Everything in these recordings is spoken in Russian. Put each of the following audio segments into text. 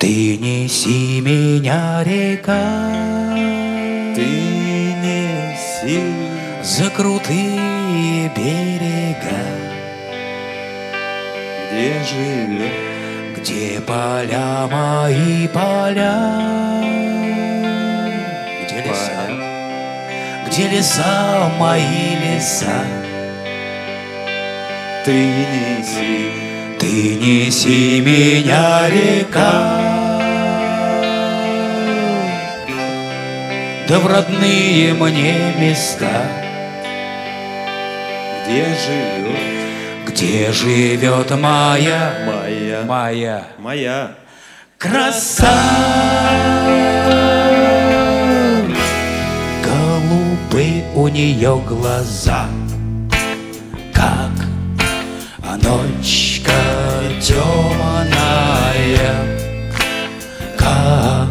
Ты неси меня, река, ты неси за крутые берега, где живет, где поля мои поля, где леса мои леса. ты неси меня, река, да в родные мне места, где живет моя краса. Голубые у нее глаза, как ночка темная, как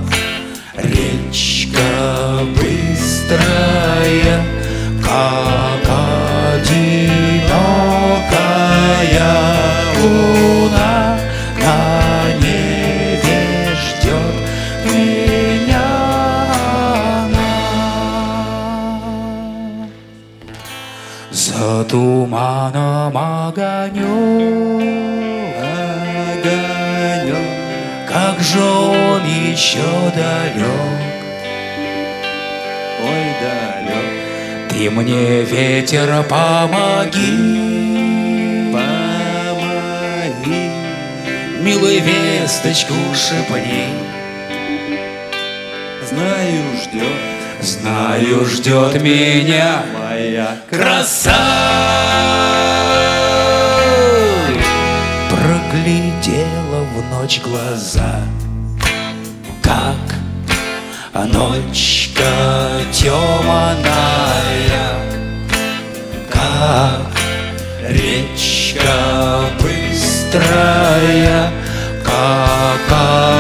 речка быстрая, как одинокая луна на небе ждет меня она. За туманом огонек, как же он еще далек, ой, далек. Ты мне, ветер, помоги, милую весточку шепни. Знаю, ждет меня моя краса. Проглядела в ночь глаза, как ночка темная, как речка быстрая, как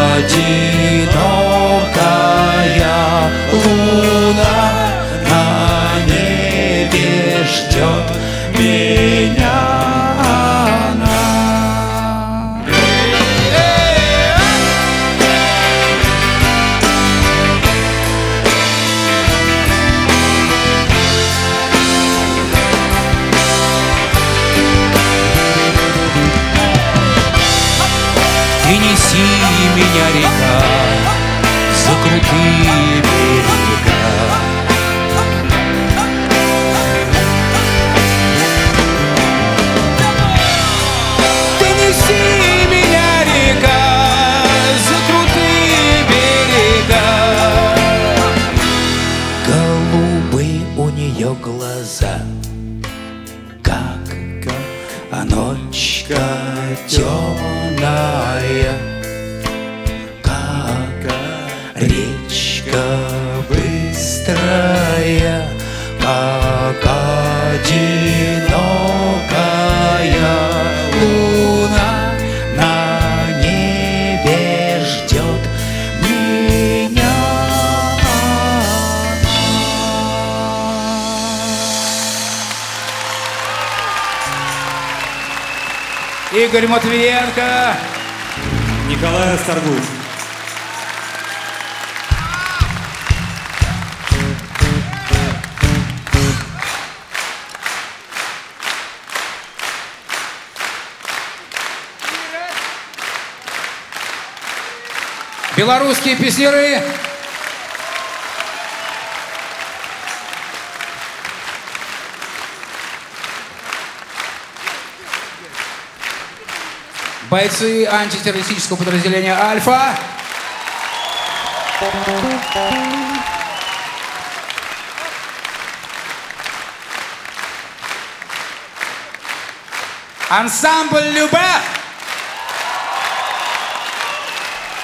одинокая луна на небе ждет меня она. Ты неси меня, река, за крутые берега, ты неси меня, река, за крутые берега. Голубые у нее глаза, как ночка темная, как речка быстрая, как одинокая луна на небе ждет меня. Игорь Матвиенко, Николай Расторгуев. белорусские песняры. Бойцы антитеррористического подразделения «Альфа». Ансамбль «Любэ».